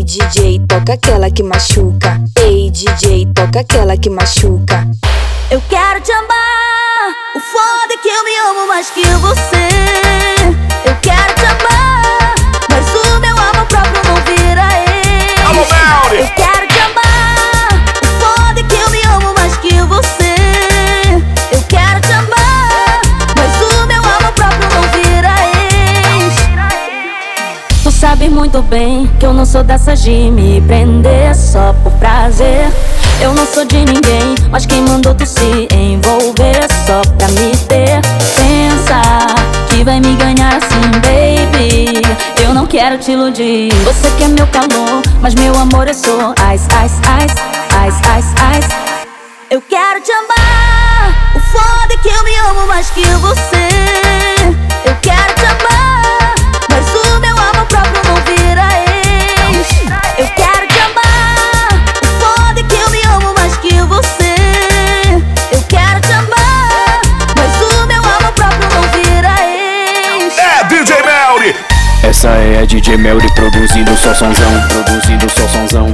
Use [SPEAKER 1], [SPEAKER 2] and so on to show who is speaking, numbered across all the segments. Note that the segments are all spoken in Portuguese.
[SPEAKER 1] DJ, toca aquela que machuca. Ei, DJ, toca aquela que machuca.
[SPEAKER 2] Eu quero te amar, o foda é que eu me amo mais que você. Eu quero te amar, mas o meu amor próprio não vira ex. Eu quero te amar, o foda é que eu me amo mais que você. Eu quero te amar, mas o meu amor próprio não vira ex. Tu sabe muito bem que eu não sou dessas de me prender só por prazer. Eu não sou de ninguém, mas quem mandou tu se envolver só pra me ter? Pensa que vai me ganhar assim, baby. Eu não quero te iludir. Você quer meu calor, mas meu amor eu sou ice, ice, ice, ice, ice, ice. Eu quero te amar, o foda é que eu me amo mais que você. Eu quero te amar, mas o meu amor próprio não vira ex. Eu quero te amar, o foda é que eu me amo mais que você. Eu quero te amar, mas o meu amor próprio não vira ex.
[SPEAKER 3] É DJ Melly.
[SPEAKER 4] Essa é a DJ Melly produzindo só sonzão, produzindo só sonzão.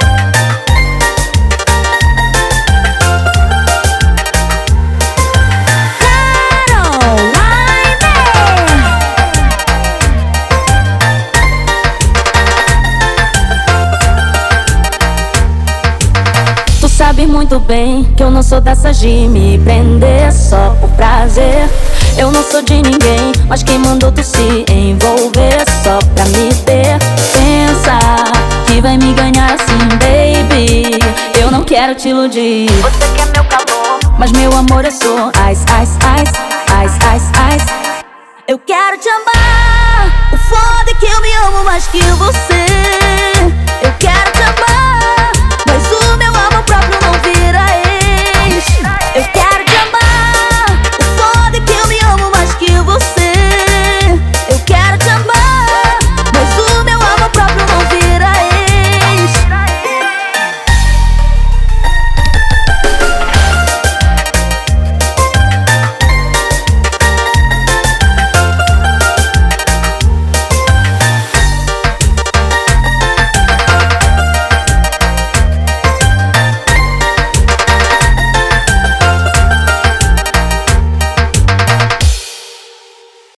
[SPEAKER 2] Sabe muito bem que eu não sou dessas de me prender só por prazer. Eu não sou de ninguém, mas quem mandou tu se envolver só pra me ter? Pensa que vai me ganhar assim, baby. Eu não quero te iludir. Você quer meu calor, mas meu amor eu sou ice, ice, ice, ice, ice, ice. Eu quero te amar, o foda é que eu me amo mais que você.